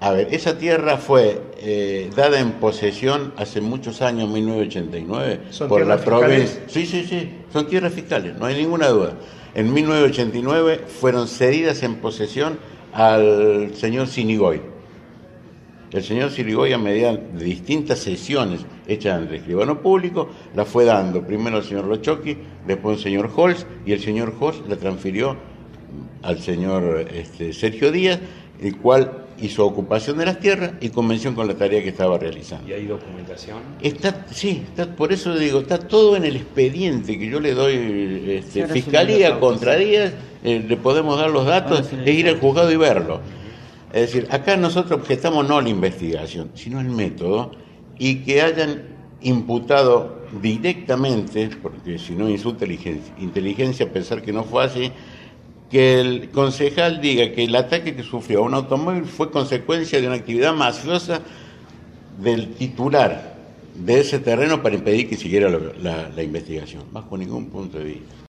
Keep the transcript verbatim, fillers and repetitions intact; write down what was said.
A ver, esa tierra fue eh, dada en posesión hace muchos años, mil novecientos ochenta y nueve, por la provincia. Sí, sí, sí, son tierras fiscales, no hay ninguna duda. En mil novecientos ochenta y nueve fueron cedidas en posesión al señor Sinigoy. El señor Sinigoy, a medida de distintas sesiones hechas en el escribano público, la fue dando primero al señor Lochoqui, después al señor Holz, y el señor Holz la transfirió al señor este, Sergio Díaz, el cual hizo ocupación de las tierras y convención con la tarea que estaba realizando. ¿Y hay documentación? Está, sí, está, por eso digo, está todo en el expediente que yo le doy, este, Fiscalía contra Díaz, eh, le podemos dar los datos e ir al juzgado y verlo. Es decir, acá nosotros objetamos no la investigación, sino el método, y que hayan imputado directamente, porque si no insulta inteligencia pensar que no fue así, que el concejal diga que el ataque que sufrió a un automóvil fue consecuencia de una actividad mafiosa del titular de ese terreno para impedir que siguiera la, la, la investigación, bajo ningún punto de vista.